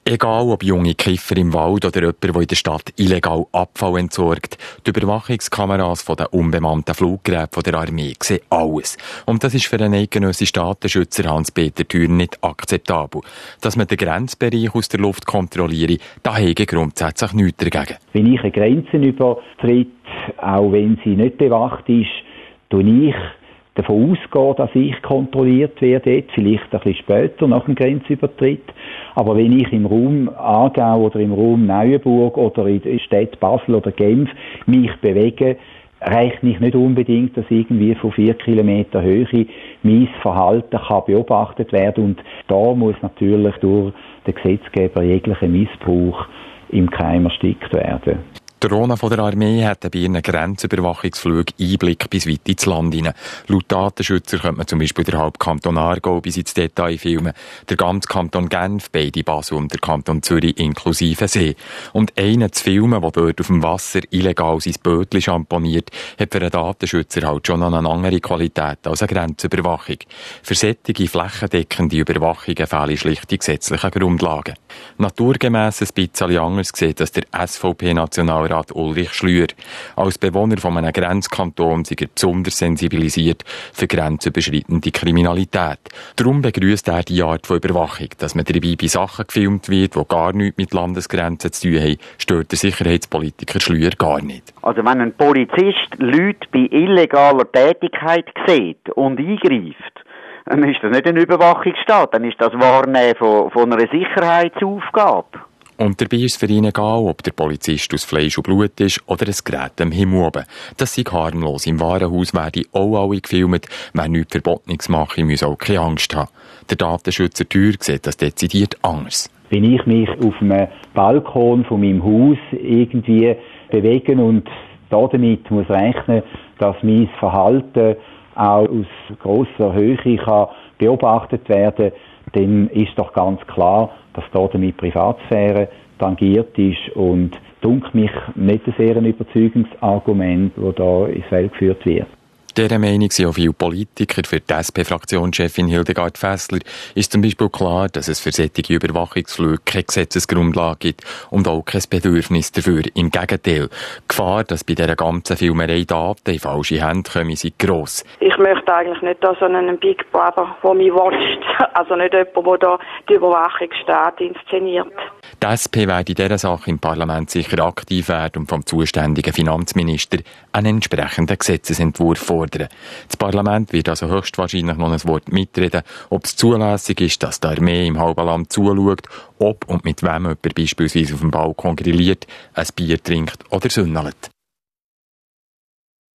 Egal ob junge Kiffer im Wald oder jemand, der in der Stadt illegal Abfall entsorgt, die Überwachungskameras von den unbemannten Fluggeräten der Armee sehen alles. Und das ist für einen eidgenössischen Datenschützer Hans-Peter Thürn nicht akzeptabel. Dass man den Grenzbereich aus der Luft kontrolliere, da hege grundsätzlich nichts dagegen. Wenn ich eine Grenze übertritt, auch wenn sie nicht bewacht ist, tue ich davon ausgehen, dass ich kontrolliert werde, vielleicht ein bisschen später nach dem Grenzübertritt. Aber wenn ich im Raum Aargau oder im Raum Neuenburg oder in der Stadt Basel oder Genf mich bewege, reicht nicht unbedingt, dass irgendwie von 4 Kilometer Höhe mein Verhalten kann beobachtet werden. Und da muss natürlich durch den Gesetzgeber jeglicher Missbrauch im Keim erstickt werden. Die Drohnen der Armee hätten bei ihren Grenzüberwachungsflügen Einblick bis weit ins Land hinein. Laut Datenschützer könnte man zum Beispiel den Halbkanton Aargau bis ins Detail filmen, der ganze Kanton Genf, beide Basel und der Kanton Zürich inklusive See. Und einen zu filmen, der dort auf dem Wasser illegal sein Bötchen champoniert, hat für einen Datenschützer halt schon eine andere Qualität als eine Grenzüberwachung. Für solche flächendeckende Überwachungen fehlen schlicht die gesetzlichen Grundlagen. Naturgemäss ein bisschen anders sieht das der SVP-Nationalrat Ulrich Schlür. Als Bewohner von einem Grenzkanton sei er besonders sensibilisiert für grenzüberschreitende Kriminalität. Darum begrüsst er die Art von Überwachung. Dass man dabei bei Sachen gefilmt wird, die gar nichts mit Landesgrenzen zu tun haben, stört der Sicherheitspolitiker Schlür gar nicht. Also wenn ein Polizist Leute bei illegaler Tätigkeit sieht und eingreift, dann ist das nicht ein Überwachungsstaat, dann ist das Wahrnehmen von einer Sicherheitsaufgabe. Und dabei ist es für ihn egal, ob der Polizist aus Fleisch und Blut ist oder ein Gerät am Himmel oben. Das sei harmlos. Im Warenhaus werden auch alle gefilmt. Wer nichts Verbotenes mache, muss auch keine Angst haben. Der Datenschützer Thür sieht das dezidiert anders. Wenn ich mich auf einem Balkon von meinem Haus irgendwie bewege und damit muss rechnen, dass mein Verhalten auch aus grosser Höhe kann beobachtet werden, dann ist doch ganz klar, dass da damit Privatsphäre tangiert ist und dunkt mich nicht ein sehr überzeugendes Argument, das da ins Feld geführt wird. Dieser Meinung sind auch viele Politiker. Für die SP-Fraktionschefin Hildegard Fässler ist zum Beispiel klar, dass es für solche Überwachungsflüge keine Gesetzesgrundlage gibt und auch kein Bedürfnis dafür. Im Gegenteil, die Gefahr, dass bei dieser ganzen Filmerei Daten in falsche Hände kommen, ist gross. Ich möchte eigentlich nicht so einen Big Brother, der mich watcht. Also nicht jemand, der da die Überwachungsstaat inszeniert. Die SP wird in dieser Sache im Parlament sicher aktiv werden und vom zuständigen Finanzminister einen entsprechenden Gesetzesentwurf fordern. Das Parlament wird also höchstwahrscheinlich noch ein Wort mitreden, ob es zulässig ist, dass die Armee im halben Land zuschaut, ob und mit wem jemand beispielsweise auf dem Balkon grilliert, ein Bier trinkt oder sünnelt.